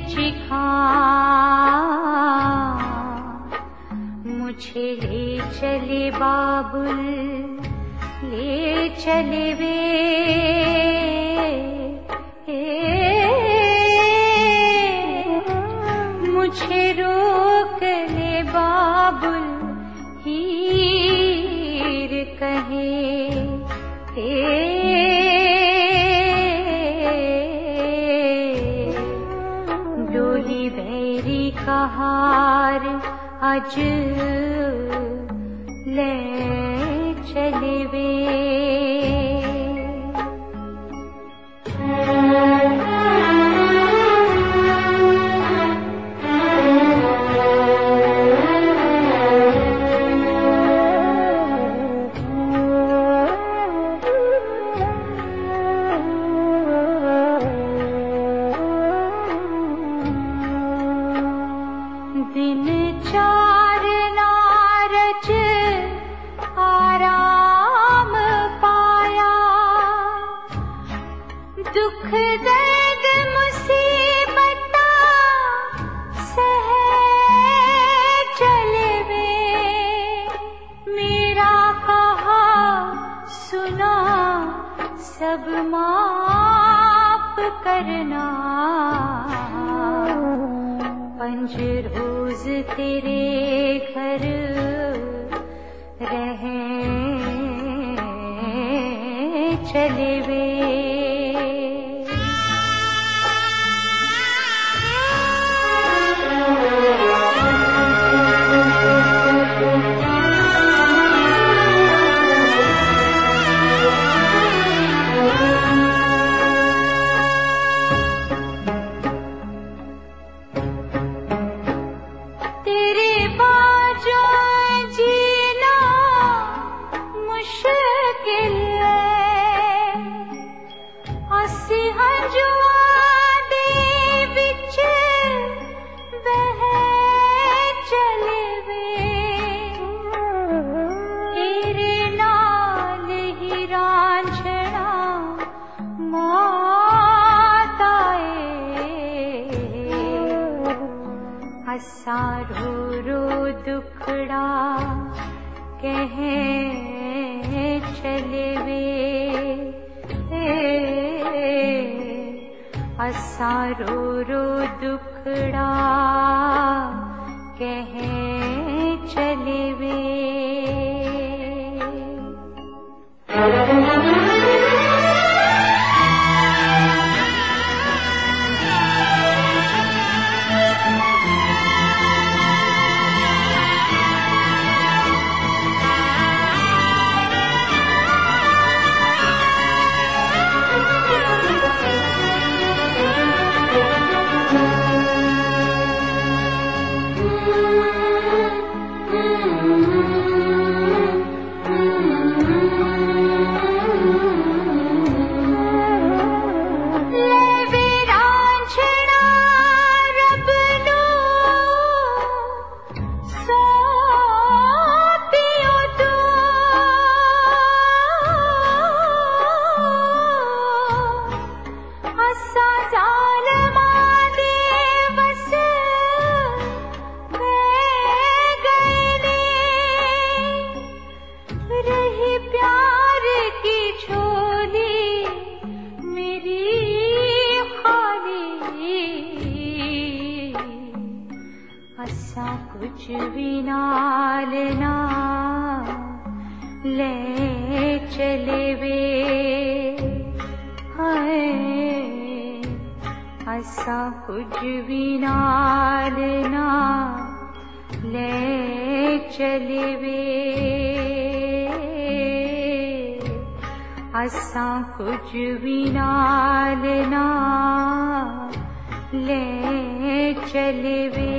चिखा मुझे ले चले बाबुल ले चले वे मुझे रोक ले बाबुल हीर कहे डोली बैरी का हार आज ले चले वे दिन चार नारज आराम पाया दुख दर्द मुसीबत सह चले वे मेरा कहा सुना सब माफ करना पंज रोज तेरे घर रह चले वे रो रो दुखड़ा कह चले वे असा रो रो दुखड़ा कह चले वे कुछ भी नाल ना ले चले वे हाय असा कुछ भी नाल ना ले चले वे असा कुछ भी नाल ना ले चले वे